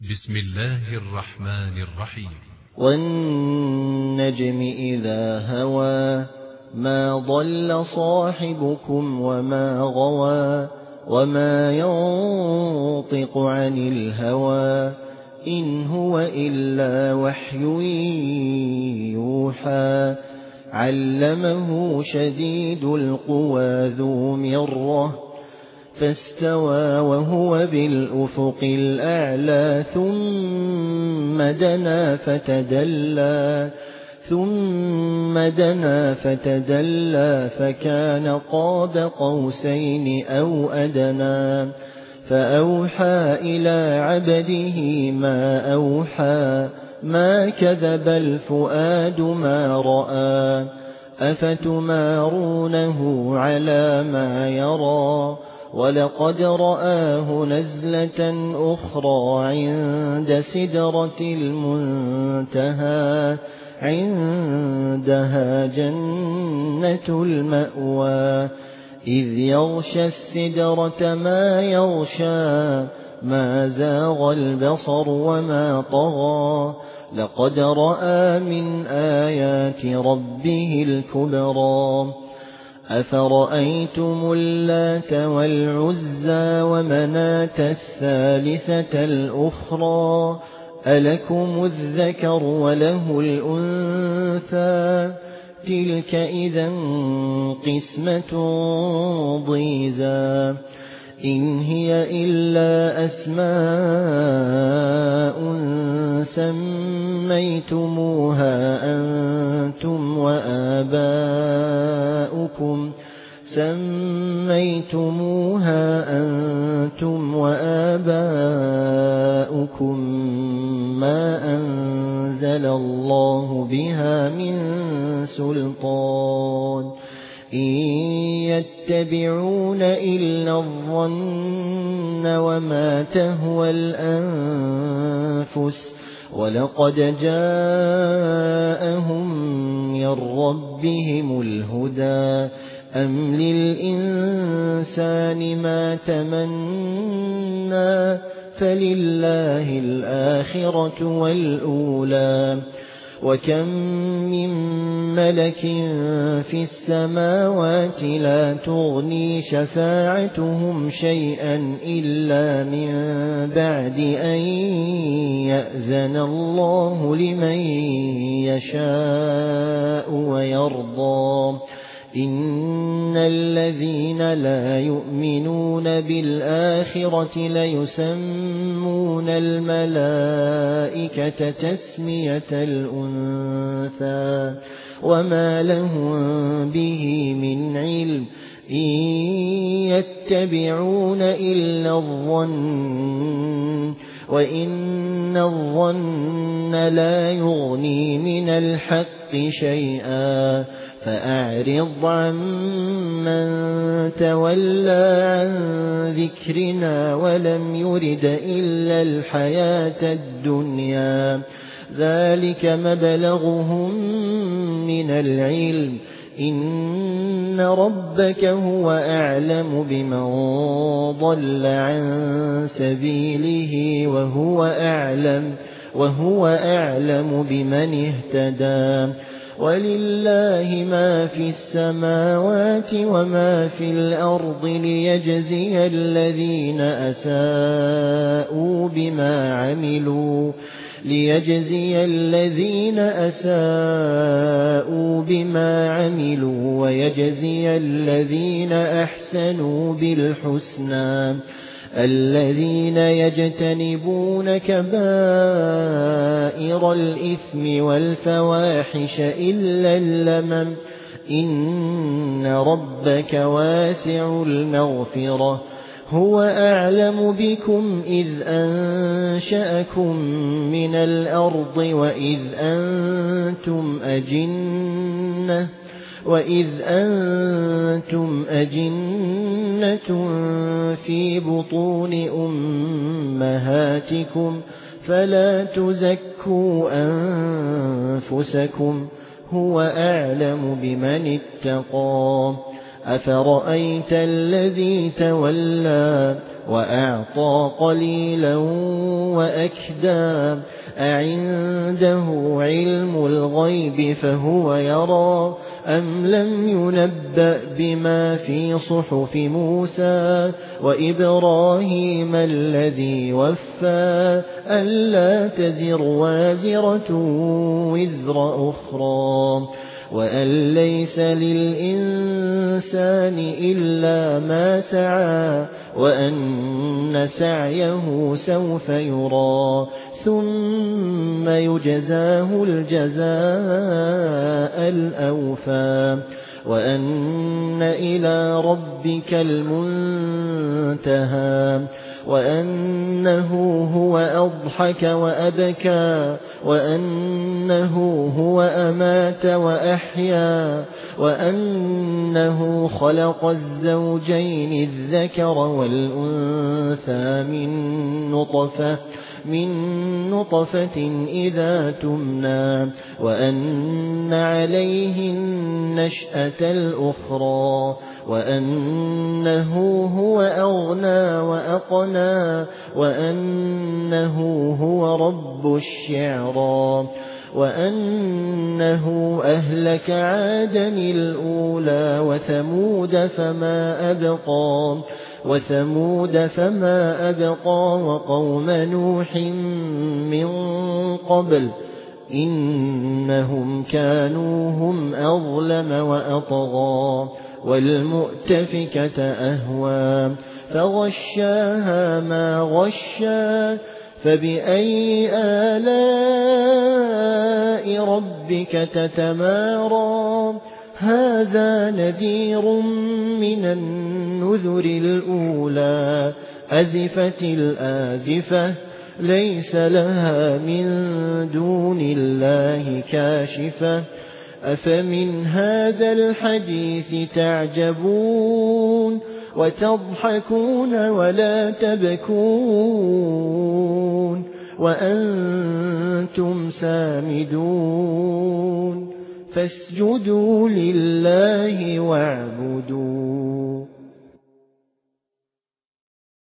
بسم الله الرحمن الرحيم. والنجم إذا هوى ما ضل صاحبكم وما غوى وما ينطق عن الهوى إن هو إلا وحي يوحى علمه شديد القوى ذو مرة فاستوى وهو بالأفق الأعلى ثم دنا فتدلى فكان قاب قوسين أو أدنى فأوحى إلى عبده ما أوحى ما كذب الفؤاد ما رأى أفتمارونه على ما يرى ولقد رآه نزلة أخرى عند سدرة المنتهى عندها جنة المأوى إذ يغشى السدرة ما يغشى ما زاغ البصر وما طغى لقد رأى من آيات ربه الكبرى أفرأيتم اللات والعزى ومناة الثالثة الأخرى ألكم الذكر وله الأنثى تلك إذا قسمة ضيزى إن هي إلا أسماء سميتموها أنتم وآباؤكم ما أنزل الله بها من سلطان إن يتبعون إلا الظن وما تهوى الأنفس ولقد جاءهم من ربهم الهدى أم للإنسان ما تمنى فلله الآخرة والأولى وكم من ملك في السماوات لا تغني شفاعتهم شيئا إلا من بعد أن يأذن الله لمن يشاء ويرضى إن الذين لا يؤمنون بالآخرة ليسمون الملائكة تسمية الأنثى وما لهم به من علم إن يتبعون إلا الظن وإن الظن لا يغني من الحق شيئا فأعرض عمن تولى عن ذكرنا ولم يرد إلا الحياة الدنيا ذلك مبلغهم من العلم إن ربك هو أعلم بمن ضل عن سبيله وهو أعلم بمن اهتدى ولله ما في السماوات وما في الأرض ليجزي الذين أساءوا بما عملوا ويجزي الذين أحسنوا بالحسنى الذين يجتنبون كبائر الإثم والفواحش إلا اللمم إن ربك واسع المغفرة هو أعلم بكم إذ أنشأكم من الأرض وإذ أنتم أجنة في بطون أمهاتكم فلا تزكوا أنفسكم هو أعلم بمن اتقى أفرأيت الذي تولى وأعطى قليلا وأكدى أعنده علم الغيب فهو يرى أم لم ينبأ بما في صحف موسى وإبراهيم الذي وفى ألا تزر وازرة وزر أخرى وأن ليس للإنسان إلا ما سعى وأن سعيه سوف يرى ثم يجزاه الجزاء الأوفى وأن إلى ربك المنتهى وأنه هو أضحك وأبكى وأنه هو أمات وأحيا وأنه خلق الزوجين الذكر والأنثى من نطفة إذا تمنى وأن عليه النشأة الأخرى وأنه هو أغنى وأقنى وأنه هو رب الشعرى وأنه أهلك عادا الأولى وثمود فما أبقى وقوم نوح من قبل إنهم كانوا هم أظلم وأطغى والمؤتفكة أهوى فغشاها ما غشى فبأي آلاء ربك تتمارى هذا نذير من النذر الأولى أزفت الآزفة ليس لها من دون الله كاشفة أفمن هذا الحديث تعجبون وتضحكون ولا تبكون وأنتم سامدون فاسجدوا لله واعبدوا